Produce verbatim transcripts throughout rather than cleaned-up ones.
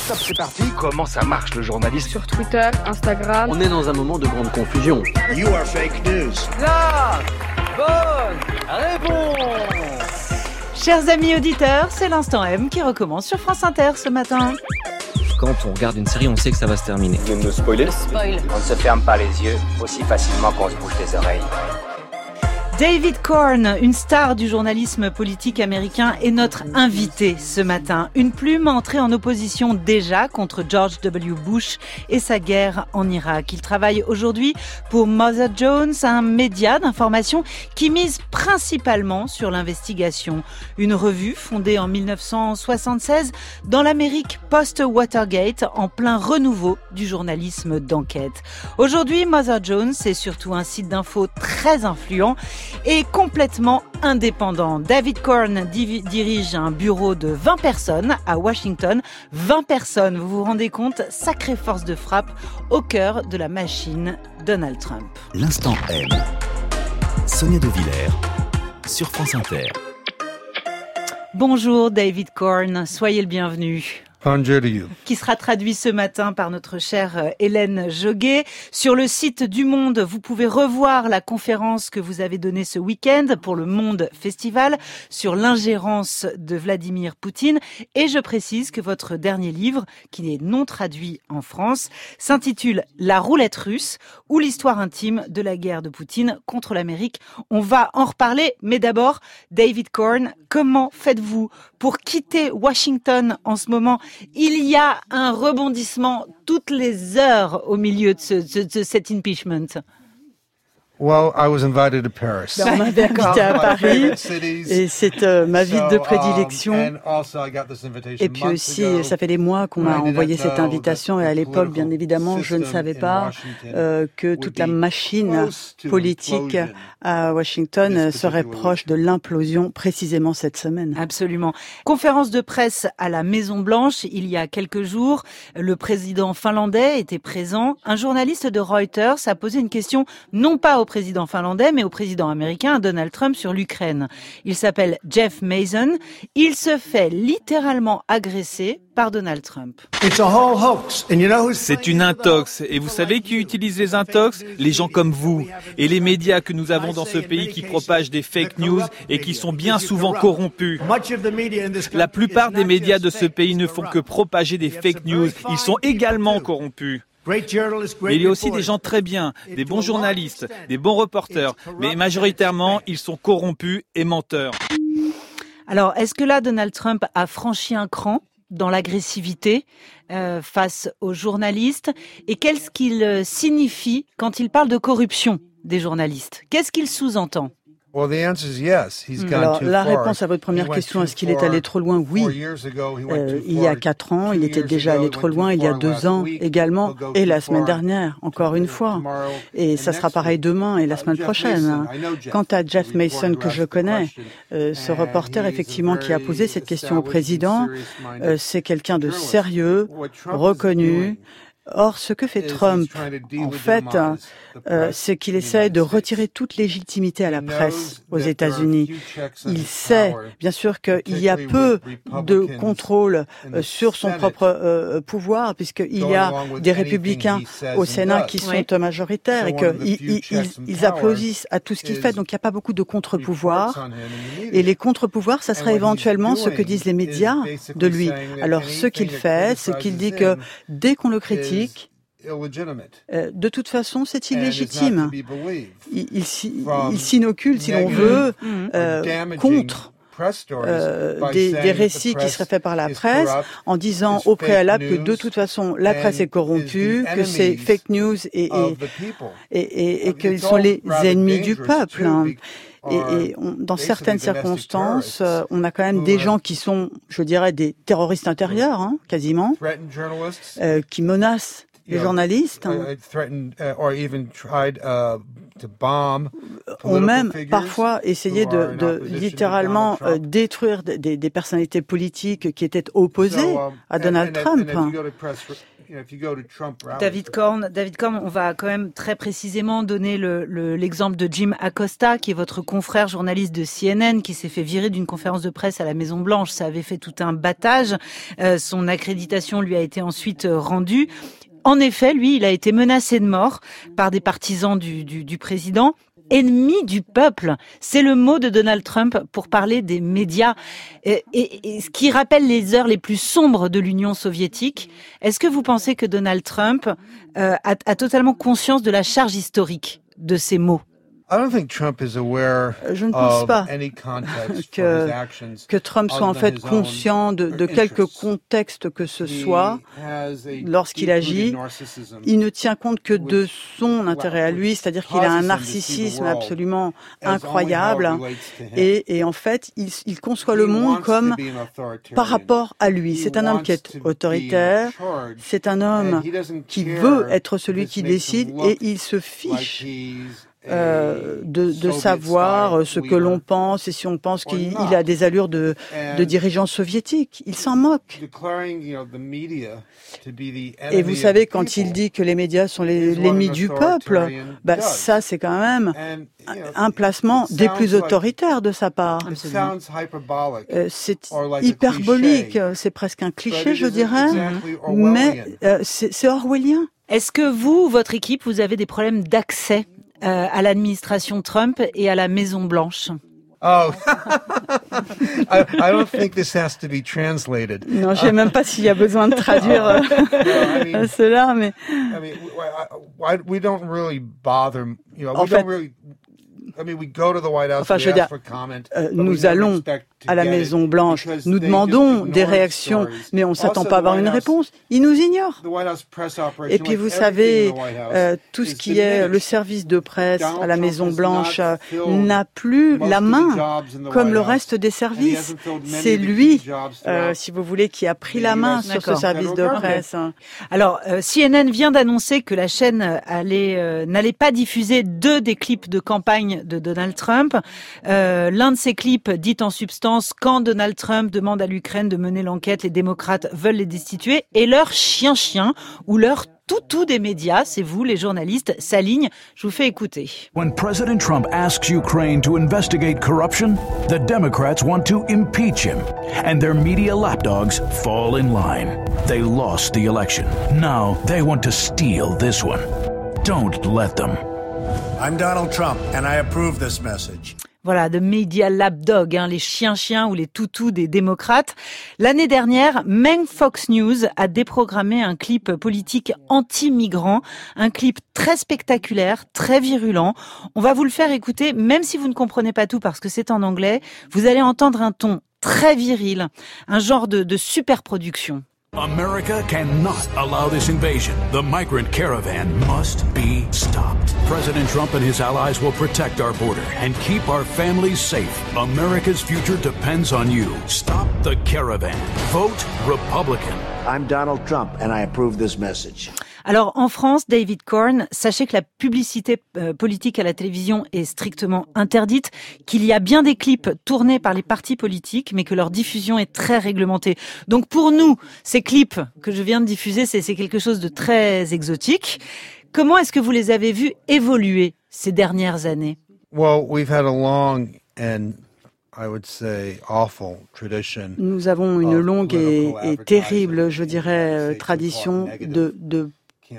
Top, c'est parti. Comment ça marche le journalisme? Sur Twitter, Instagram. On est dans un moment de grande confusion. You are fake news. La bonne réponse. Chers amis auditeurs, c'est l'Instant M qui recommence sur France Inter ce matin. Quand on regarde une série, on sait que ça va se terminer. Vous venez de me spoiler? Spoil. On ne se ferme pas les yeux aussi facilement qu'on se bouche les oreilles. David Corn, une star du journalisme politique américain, est notre invité ce matin. Une plume entrée en opposition déjà contre George W. Bush et sa guerre en Irak. Il travaille aujourd'hui pour Mother Jones, un média d'information qui mise principalement sur l'investigation. Une revue fondée en dix-neuf cent soixante-seize dans l'Amérique post-Watergate, en plein renouveau du journalisme d'enquête. Aujourd'hui, Mother Jones est surtout un site d'info très influent et complètement indépendant. David Corn div- dirige un bureau de vingt personnes à Washington. vingt personnes, vous vous rendez compte? Sacrée force de frappe au cœur de la machine Donald Trump. L'Instant M. Sonia De Villers sur France Inter. Bonjour David Corn, soyez le bienvenu. Bonjour to you. Qui sera traduit ce matin par notre chère Hélène Joguet. Sur le site du Monde, vous pouvez revoir la conférence que vous avez donnée ce week-end pour le Monde Festival sur l'ingérence de Vladimir Poutine. Et je précise que votre dernier livre, qui est non traduit en France, s'intitule La roulette russe ou l'histoire intime de la guerre de Poutine contre l'Amérique. On va en reparler, mais d'abord, David Corn, comment faites-vous pour quitter Washington en ce moment? Il y a un rebondissement toutes les heures au milieu de, ce, de, de cet impeachment. Well, I was invited to Paris. Ben, on m'avait invité à Paris et c'est euh, ma ville de prédilection. Et puis aussi, ça fait des mois qu'on m'a envoyé cette invitation et à l'époque, bien évidemment, je ne savais pas euh, que toute la machine politique à Washington serait proche de l'implosion précisément cette semaine. Absolument. Conférence de presse à la Maison-Blanche il y a quelques jours. Le président finlandais était présent. Un journaliste de Reuters a posé une question non pas au président finlandais, mais au président américain Donald Trump sur l'Ukraine. Il s'appelle Jeff Mason. Il se fait littéralement agresser par Donald Trump. C'est une intox. Et vous savez qui utilise les intox? Les gens comme vous. Et les médias que nous avons dans ce pays qui propagent des fake news et qui sont bien souvent corrompus. La plupart des médias de ce pays ne font que propager des fake news. Ils sont également corrompus. Mais il y a aussi des gens très bien, des bons journalistes, des bons reporters, mais majoritairement, ils sont corrompus et menteurs. Alors, est-ce que là, Donald Trump a franchi un cran dans l'agressivité euh, face aux journalistes? Et qu'est-ce qu'il signifie quand il parle de corruption des journalistes? Qu'est-ce qu'il sous-entend? Alors, la réponse à votre première question, est-ce qu'il est allé trop loin? Oui. Euh, il y a quatre ans, il était déjà allé trop loin. Il y a deux ans également. Et la semaine dernière, encore une fois. Et ça sera pareil demain et la semaine prochaine. Quant à Jeff Mason, que je connais, euh, ce reporter, effectivement, qui a posé cette question au président, euh, c'est quelqu'un de sérieux, reconnu. Or, ce que fait Trump, en fait, euh, c'est qu'il essaie de retirer toute légitimité à la presse aux États-Unis. Il sait, bien sûr, qu'il y a peu de contrôle euh, sur son propre euh, pouvoir, puisqu'il y a des républicains au Sénat qui sont oui. majoritaires et qu'ils ils, ils applaudissent à tout ce qu'il fait. Donc, il n'y a pas beaucoup de contre-pouvoirs. Et les contre-pouvoirs, ça serait éventuellement ce que disent les médias de lui. Alors, ce qu'il fait, c'est qu'il dit que dès qu'on le critique, Euh, de toute façon, c'est illégitime. Il, il, il s'inocule, si l'on veut, euh, contre euh, des, des récits qui seraient faits par la presse en disant au préalable que de toute façon, la presse est corrompue, que c'est fake news et, et, et, et, et qu'ils sont les ennemis du peuple. Hein. Et, et on, dans certaines circonstances, euh, on a quand même des gens qui sont, je dirais, des terroristes intérieurs, hein, quasiment, euh, qui menacent les journalistes ont même parfois essayé de, de littéralement euh, détruire des, des personnalités politiques qui étaient opposées à Donald Trump. David Corn, David Corn, on va quand même très précisément donner le, le, l'exemple de Jim Acosta, qui est votre confrère journaliste de C N N, qui s'est fait virer d'une conférence de presse à la Maison Blanche. Ça avait fait tout un battage. Euh, son accréditation lui a été ensuite rendue. En effet, lui, il a été menacé de mort par des partisans du, du, du président. Ennemi du peuple, c'est le mot de Donald Trump pour parler des médias, et, et, et ce qui rappelle les heures les plus sombres de l'Union soviétique. Est-ce que vous pensez que Donald Trump euh, a, a totalement conscience de la charge historique de ces mots ? Je ne pense pas que, que Trump soit en fait conscient de, de quelque contexte que ce soit lorsqu'il agit. Il ne tient compte que de son intérêt à lui, c'est-à-dire qu'il a un narcissisme absolument incroyable et, et en fait, il, il conçoit le monde comme par rapport à lui. C'est un homme qui est autoritaire, c'est un homme qui veut être celui qui décide et il se fiche Euh, de, de savoir ce que l'on pense et si on pense qu'il il a des allures de, de dirigeant soviétique. Il s'en moque. Et vous savez, quand il dit que les médias sont les, l'ennemi du peuple, bah, ça c'est quand même un, un placement des plus autoritaires de sa part. Euh, c'est hyperbolique, c'est presque un cliché, je dirais, mais euh, c'est, c'est orwellien. Est-ce que vous, votre équipe, vous avez des problèmes d'accès Euh, à l'administration Trump et à la Maison Blanche? Oh, I, I don't think this has to be translated. Non, je sais même pas s'il y a besoin de traduire euh, I mean, cela, mais. I mean, we, we don't really bother. You know, we en fait, don't really. I mean, we go to the White House, enfin, je veux dire, euh, nous allons à la Maison Blanche, nous demandons des réactions, mais on ne s'attend pas à avoir une réponse. Ils nous ignorent. Et puis, vous savez, euh, tout ce qui est le service de presse à la Maison Blanche euh, n'a plus la main, comme le reste des services. C'est lui, euh, si vous voulez, qui a pris la main sur ce service de presse. Alors, euh, C N N vient d'annoncer que la chaîne allait, euh, n'allait pas diffuser deux des clips de campagne de Donald Trump. Euh, l'un de ces clips dit en substance « Quand Donald Trump demande à l'Ukraine de mener l'enquête, les démocrates veulent les destituer » et leur chien-chien ou leur toutou des médias, c'est vous, les journalistes, s'aligne. Je vous fais écouter. When President Trump asks Ukraine to investigate corruption, the Democrats want to impeach him, and their media lapdogs fall in line. They lost the election. Now they want to steal this one. Don't let them. I'm Donald Trump, and I approve this message. Voilà, de Media Lapdog, hein, les chiens-chiens ou les toutous des démocrates. L'année dernière, même Fox News a déprogrammé un clip politique anti-migrant, un clip très spectaculaire, très virulent. On va vous le faire écouter, même si vous ne comprenez pas tout parce que c'est en anglais. Vous allez entendre un ton très viril, un genre de, de super-production. America cannot allow this invasion. The migrant caravan must be stopped. President Trump and his allies will protect our border and keep our families safe. America's future depends on you. Stop the caravan. Vote Republican. I'm Donald Trump and I approve this message. Alors, en France, David Corn, sachez que la publicité euh, politique à la télévision est strictement interdite, qu'il y a bien des clips tournés par les partis politiques, mais que leur diffusion est très réglementée. Donc, pour nous, ces clips que je viens de diffuser, c'est, c'est quelque chose de très exotique. Comment est-ce que vous les avez vus évoluer ces dernières années? Well, we've had a long and I would say awful tradition. Nous avons une longue et, et terrible, je dirais, tradition de, de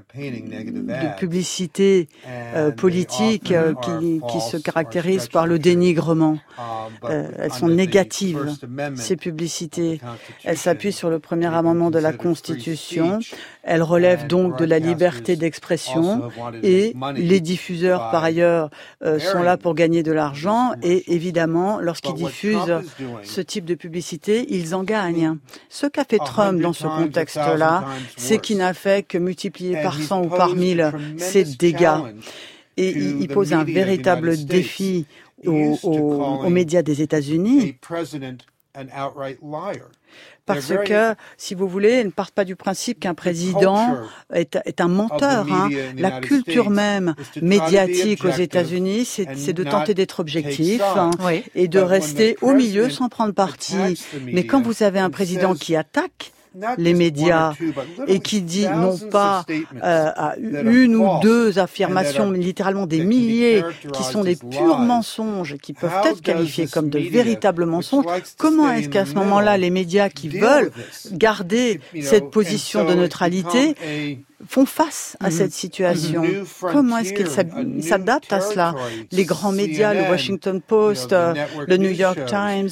de publicité euh, politique euh, qui, qui se caractérise par le dénigrement. Euh, elles sont négatives, ces publicités. Elles s'appuient sur le premier amendement de la Constitution. Elles relèvent donc de la liberté d'expression et les diffuseurs, par ailleurs, euh, sont là pour gagner de l'argent et évidemment, lorsqu'ils diffusent ce type de publicité, ils en gagnent. Ce qu'a fait Trump dans ce contexte-là, c'est qu'il n'a fait que multiplier par cent ou par mille ces dégâts. Et il, il pose un véritable défi aux, aux, aux médias des États-Unis. Parce que, si vous voulez, elles ne partent pas du principe qu'un président est, est un menteur. Hein. La culture même médiatique aux États-Unis, c'est, c'est de tenter d'être objectif hein, oui. et de rester au milieu sans prendre parti. Mais quand vous avez un président qui attaque les médias et qui dit non pas euh, à une ou deux affirmations, mais littéralement des milliers qui sont des purs mensonges, qui peuvent être qualifiés comme de véritables mensonges, comment est-ce qu'à ce moment-là, les médias qui veulent garder cette position de neutralité font face à cette situation? Comment est-ce qu'ils s'adaptent à cela? Les grands médias, le Washington Post, le New York Times,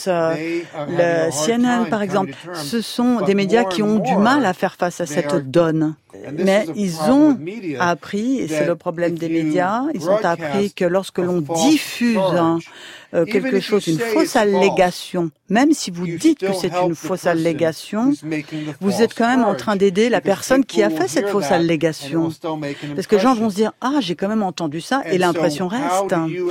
le C N N par exemple, ce sont des médias qui ont du mal à faire face à cette donne. Mais ils ont appris, et c'est le problème des médias, ils ont appris que lorsque l'on diffuse hein, euh, quelque chose, une fausse allégation, même si vous dites que c'est une fausse allégation, vous êtes quand même en train d'aider la personne qui a fait cette fausse allégation. Parce que les gens vont se dire « Ah, j'ai quand même entendu ça » et l'impression reste.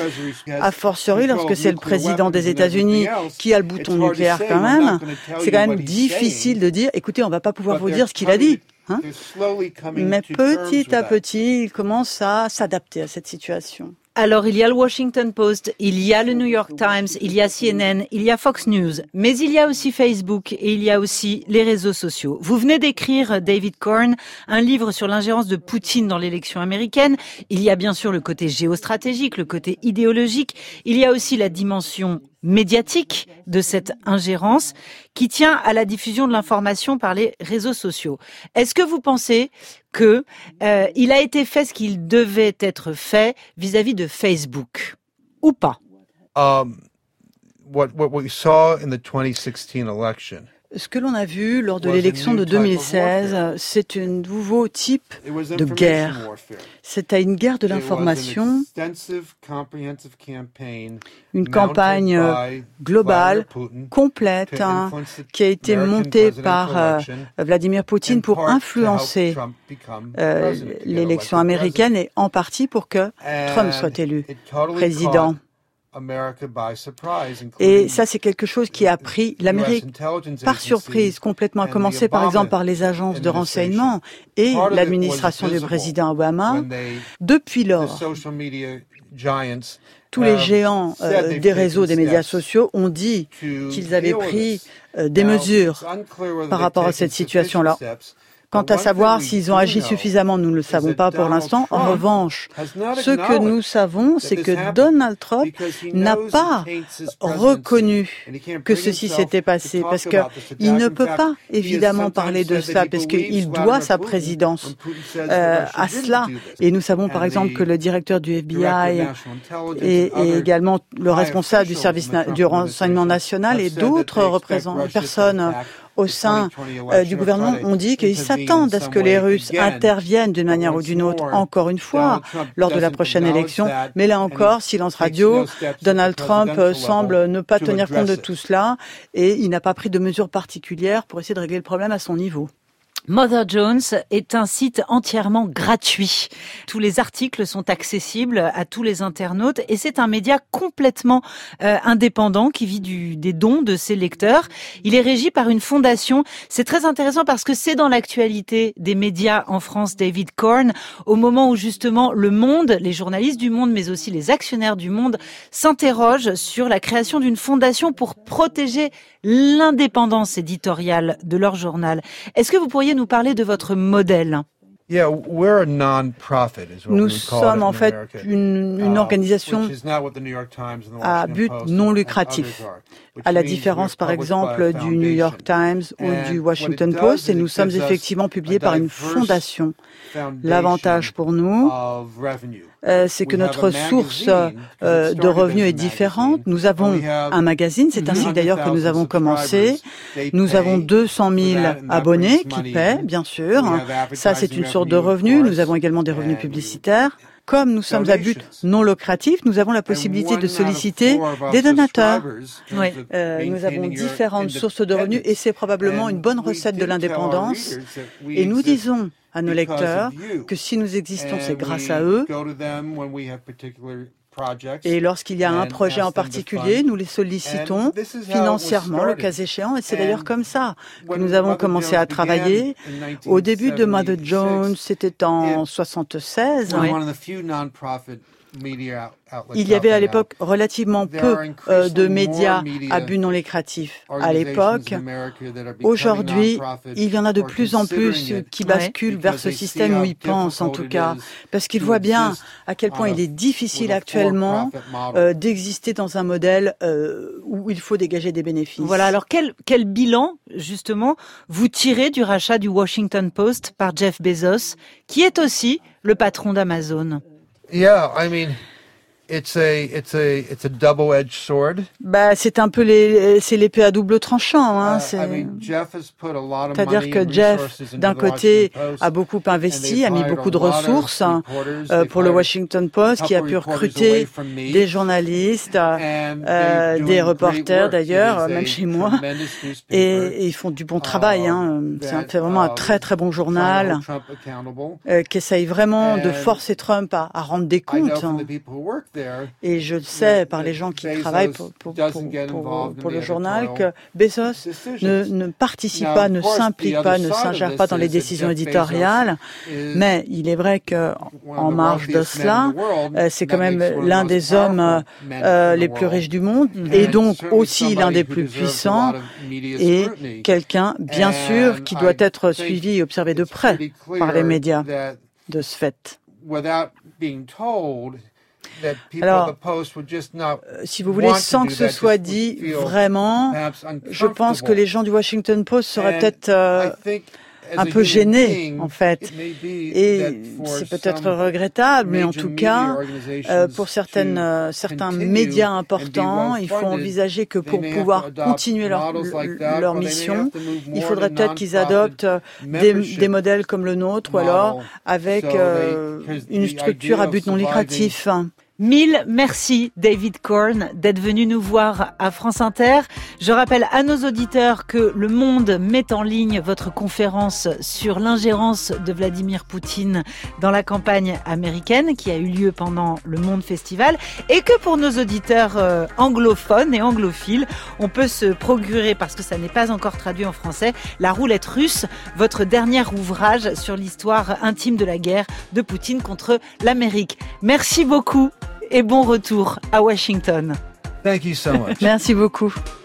A fortiori, lorsque c'est le président des États-Unis qui a le bouton nucléaire quand même, c'est quand même difficile de dire « Écoutez, on ne va pas pouvoir vous dire ce qu'il a dit ». Hein? Mais petit à petit, ils commencent à s'adapter à cette situation. Alors, il y a le Washington Post, il y a le New York Times, il y a C N N, il y a Fox News, mais il y a aussi Facebook et il y a aussi les réseaux sociaux. Vous venez d'écrire, David Corn, un livre sur l'ingérence de Poutine dans l'élection américaine. Il y a bien sûr le côté géostratégique, le côté idéologique. Il y a aussi la dimension médiatique de cette ingérence qui tient à la diffusion de l'information par les réseaux sociaux. Est-ce que vous pensez que euh, il a été fait ce qu'il devait être fait vis-à-vis de Facebook ou pas? Um, what, what we saw in the twenty sixteen election. Ce que l'on a vu lors de l'élection de deux mille seize, c'est un nouveau type de guerre. C'était une guerre de l'information, une campagne globale, complète, hein, qui a été montée par euh, Vladimir Poutine pour influencer euh, l'élection américaine et en partie pour que Trump soit élu président. Et ça, c'est quelque chose qui a pris l'Amérique par surprise, complètement, à commencer par exemple par les agences de renseignement et l'administration du président Obama. Depuis lors, tous les géants euh, des réseaux des médias sociaux ont dit qu'ils avaient pris euh, des mesures par rapport à cette situation-là. Quant à savoir s'ils ont agi suffisamment, nous ne le savons pas pour l'instant. En revanche, ce que nous savons, c'est que Donald Trump n'a pas reconnu que ceci s'était passé, parce qu'il ne peut pas évidemment parler de cela, parce qu'il doit sa présidence euh, à cela. Et nous savons par exemple que le directeur du F B I et, et également le responsable du service du renseignement national et d'autres représentants, personnes au sein euh, du gouvernement ont dit qu'ils s'attendent à ce que les Russes interviennent d'une manière ou d'une autre, encore une fois, lors de la prochaine élection. Mais là encore, silence radio, Donald Trump euh, semble ne pas tenir compte de tout cela et il n'a pas pris de mesures particulières pour essayer de régler le problème à son niveau. Mother Jones est un site entièrement gratuit. Tous les articles sont accessibles à tous les internautes et c'est un média complètement euh, indépendant qui vit du, des dons de ses lecteurs. Il est régi par une fondation. C'est très intéressant parce que c'est dans l'actualité des médias en France, David Corn, au moment où justement le Monde, les journalistes du Monde, mais aussi les actionnaires du Monde s'interrogent sur la création d'une fondation pour protéger l'indépendance éditoriale de leur journal. Est-ce que vous pourriez nous parler de votre modèle? Yeah, we're a non-profit, is what Nous we call sommes it in en fait America. une, une organisation uh, which is not what the New York Times and the à Washington but Post non and lucratif, others are, which à la means différence we're par published exemple by a du New York Times ou And du what Washington it does Post, et is nous it sommes gives us effectivement publiés a par une diverse fondation. foundation L'avantage pour nous, of revenue. Euh, c'est que We notre have a source magazine, euh, de revenus est différente. Nous avons un magazine, c'est ainsi d'ailleurs que nous avons commencé. Nous avons deux cent mille abonnés qui paient, bien sûr. Ça, c'est une source de revenus. Nous avons également des revenus publicitaires. Comme nous sommes à but non lucratif, nous avons la possibilité de solliciter des donateurs. Oui. Euh, nous avons différentes sources de revenus et c'est probablement une bonne recette de l'indépendance. Et nous disons à nos lecteurs que si nous existons, c'est grâce à eux. Et lorsqu'il y a un projet en particulier, nous les sollicitons financièrement, le cas échéant. Et c'est d'ailleurs comme ça que nous avons commencé à travailler. Au début de Mother Jones, c'était en soixante-seize. Oui. Il y avait à l'époque relativement peu euh, de médias à but non lucratif à l'époque. Aujourd'hui, il y en a de plus en plus qui basculent vers ce système où ils pensent en tout cas, parce qu'ils voient bien à quel point il est difficile actuellement euh, d'exister dans un modèle euh, où il faut dégager des bénéfices. Voilà, alors quel, quel bilan justement vous tirez du rachat du Washington Post par Jeff Bezos, qui est aussi le patron d'Amazon? Yeah, I mean, it's a it's a it's a double-edged sword. Bah, c'est un peu les c'est l'épée à double tranchant. Hein. C'est... C'est-à-dire que Jeff, d'un côté, a beaucoup investi, a mis beaucoup de ressources euh, pour le Washington Post, qui a pu recruter des journalistes, euh, des reporters d'ailleurs, même chez moi, et, et ils font du bon travail. Hein. C'est, c'est vraiment un très très bon journal euh, qui essaye vraiment de forcer Trump à, à rendre des comptes. Hein. Et je le sais par les gens qui travaillent pour, pour, pour, pour, pour le journal que Bezos ne, ne participe pas, ne s'implique pas, ne s'ingère pas dans les décisions éditoriales. Mais il est vrai que en marge de cela, c'est quand même l'un des hommes euh, les plus riches du monde et donc aussi l'un des plus puissants et quelqu'un, bien sûr, qui doit être suivi et observé de près par les médias de ce fait. Alors, si vous voulez, sans que ce soit dit vraiment, je pense que les gens du Washington Post seraient peut-être euh, un peu gênés, en fait. Et c'est peut-être regrettable, mais en tout cas, euh, pour certaines, euh, certains médias importants, il faut envisager que pour pouvoir continuer leur, leur mission, il faudrait peut-être qu'ils adoptent des, des modèles comme le nôtre, ou alors avec euh, une structure à but non lucratif. Mille merci David Corn d'être venu nous voir à France Inter. Je rappelle à nos auditeurs que Le Monde met en ligne votre conférence sur l'ingérence de Vladimir Poutine dans la campagne américaine qui a eu lieu pendant le Monde Festival et que pour nos auditeurs euh, anglophones et anglophiles, on peut se procurer, parce que ça n'est pas encore traduit en français, La Roulette Russe, votre dernier ouvrage sur l'histoire intime de la guerre de Poutine contre l'Amérique. Merci beaucoup. Et bon retour à Washington. Thank you so much. Merci beaucoup.